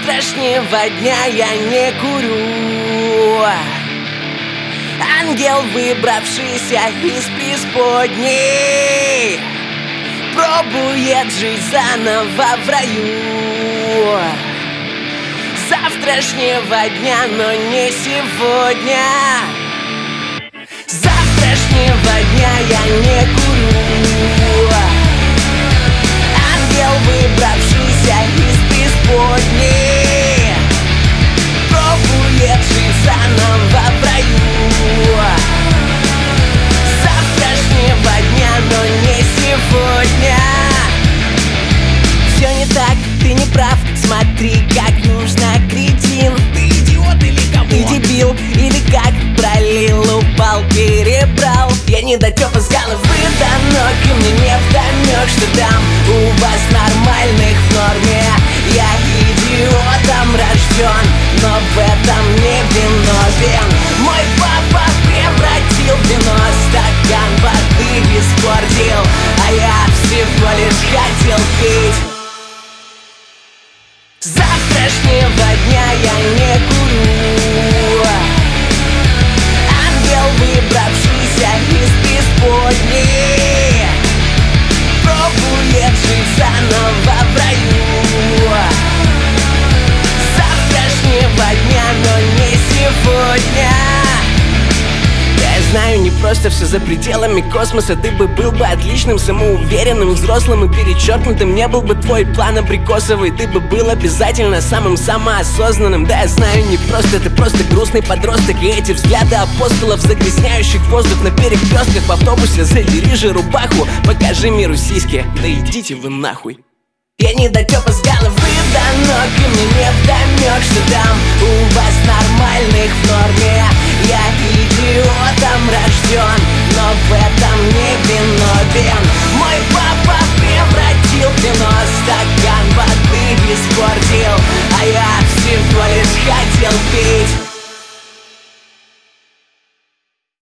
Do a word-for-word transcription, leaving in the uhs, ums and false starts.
завтрашнего дня я не курю. Ангел, выбравшийся из преисподней, пробует жить заново в раю. Завтрашнего дня, но не сегодня. Завтрашнего дня я не курю. Ангел, выбравшийся из преисподней, пробует жить заново в раю. Завтрашнего дня, но не сегодня. Все не так, ты не прав, смотри, как нужно, кретин. Ты идиот или кого? Ты дебил, или как? Пролил, упал, перебрал. Я недотёпа с головы до ног, и мне не вдомёк, что там у вас нормальных в норме. Я идиотом рождён, но в этом не виновен. Мой папа превратил вино, стакан воды испортил, а я всего лишь хотел пить. Завтрашнего дня я не курю. Ангел, выбравшийся из преисподней, пробует жить заново в раю. Завтрашнего дня, но не сегодня. Я знаю, не просто все за пределами космоса. Ты бы был бы отличным, самоуверенным, взрослым и перечеркнутым. Не был бы твой план абрикосовый. Ты бы был обязательно самым самоосознанным. Да, я знаю, не просто, ты просто грустный подросток. И эти взгляды апостолов, загрязняющих воздух на перекрестках в автобусе. Задери же рубаху, покажи миру сиськи. Да идите вы нахуй. Я недотёпа с головы до ног, и мне не вдомёк, что там у вас нормальных в норме. Я идиотом рождён, но в этом не виновен. Мой папа превратил вино, стакан воды испортил, а я всего лишь хотел пить.